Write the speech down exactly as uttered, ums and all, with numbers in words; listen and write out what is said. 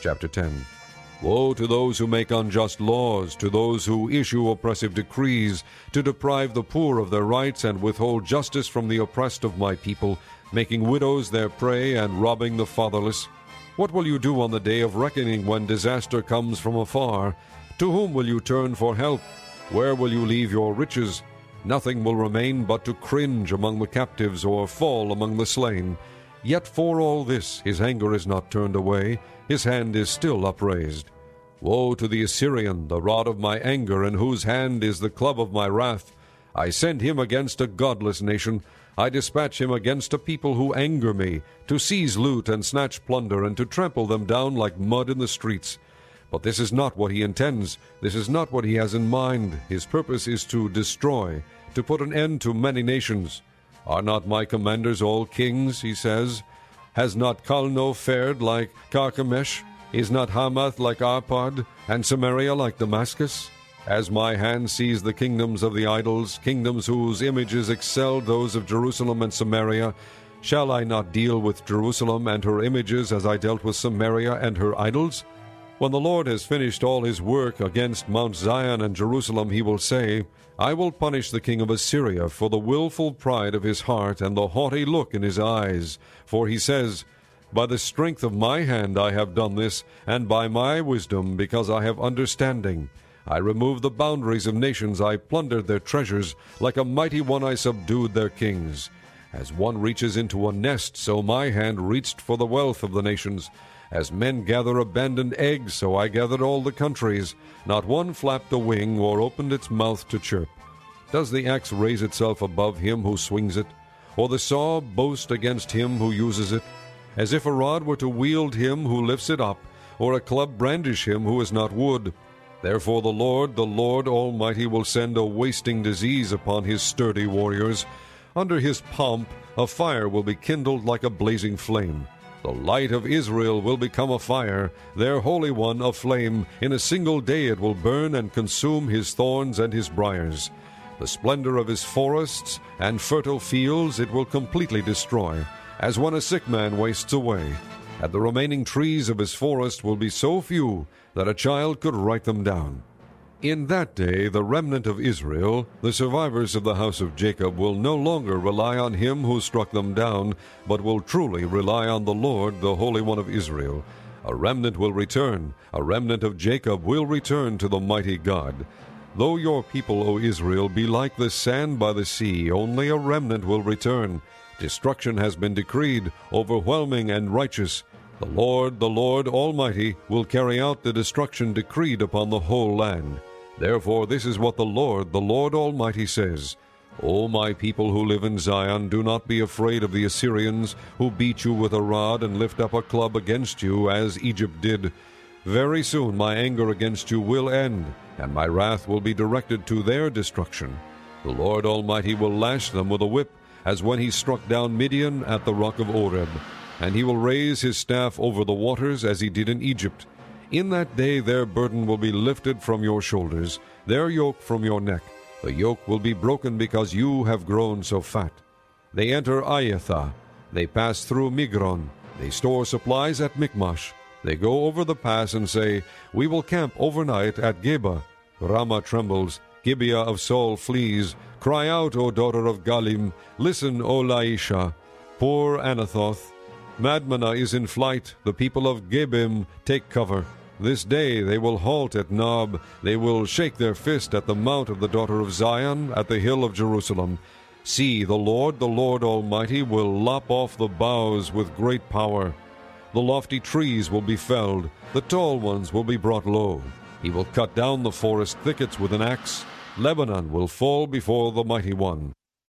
chapter ten. Woe to those who make unjust laws, to those who issue oppressive decrees, to deprive the poor of their rights and withhold justice from the oppressed of my people, making widows their prey and robbing the fatherless. What will you do on the day of reckoning when disaster comes from afar? To whom will you turn for help? Where will you leave your riches? Nothing will remain but to cringe among the captives or fall among the slain. Yet for all this his anger is not turned away, his hand is still upraised. Woe to the Assyrian, the rod of my anger, in whose hand is the club of my wrath. I send him against a godless nation. I dispatch him against a people who anger me, to seize loot and snatch plunder, and to trample them down like mud in the streets. But this is not what he intends. This is not what he has in mind. His purpose is to destroy, to put an end to many nations. Are not my commanders all kings, he says? Has not Calno fared like Carchemish? Is not Hamath like Arpad, and Samaria like Damascus? As my hand seized the kingdoms of the idols, kingdoms whose images excelled those of Jerusalem and Samaria, shall I not deal with Jerusalem and her images as I dealt with Samaria and her idols? When the Lord has finished all his work against Mount Zion and Jerusalem, he will say, I will punish the king of Assyria for the willful pride of his heart and the haughty look in his eyes. For he says, By the strength of my hand I have done this, and by my wisdom, because I have understanding. I removed the boundaries of nations, I plundered their treasures. Like a mighty one I subdued their kings. As one reaches into a nest, so my hand reached for the wealth of the nations. As men gather abandoned eggs, so I gathered all the countries. Not one flapped a wing or opened its mouth to chirp. Does the axe raise itself above him who swings it, or the saw boast against him who uses it? As if a rod were to wield him who lifts it up, or a club brandish him who is not wood. Therefore the Lord, the Lord Almighty, will send a wasting disease upon his sturdy warriors. Under his pomp a fire will be kindled like a blazing flame. The light of Israel will become a fire, their Holy One a flame. In a single day it will burn and consume his thorns and his briars. The splendor of his forests and fertile fields it will completely destroy, as when a sick man wastes away. And the remaining trees of his forest will be so few that a child could write them down. In that day the remnant of Israel, the survivors of the house of Jacob, will no longer rely on him who struck them down, but will truly rely on the Lord, the Holy One of Israel. A remnant will return, a remnant of Jacob will return to the mighty God. Though your people, O Israel, be like the sand by the sea, only a remnant will return. Destruction has been decreed, overwhelming and righteous. The Lord, the Lord Almighty, will carry out the destruction decreed upon the whole land. Therefore this is what the Lord, the Lord Almighty says, O my people who live in Zion, do not be afraid of the Assyrians, who beat you with a rod and lift up a club against you, as Egypt did. Very soon my anger against you will end, and my wrath will be directed to their destruction. The Lord Almighty will lash them with a whip, as when he struck down Midian at the rock of Oreb. And he will raise his staff over the waters, as he did in Egypt. In that day their burden will be lifted from your shoulders, their yoke from your neck. The yoke will be broken because you have grown so fat. They enter Ayathah. They pass through Migron. They store supplies at Michmash. They go over the pass and say, We will camp overnight at Geba. Ramah trembles. Gibeah of Saul flees. Cry out, O daughter of Galim. Listen, O Laisha. Poor Anathoth. Madmenah is in flight. The people of Gebim take cover. This day they will halt at Nob. They will shake their fist at the mount of the daughter of Zion, at the hill of Jerusalem. See, the Lord, the Lord Almighty, will lop off the boughs with great power. The lofty trees will be felled. The tall ones will be brought low. He will cut down the forest thickets with an axe. Lebanon will fall before the Mighty One.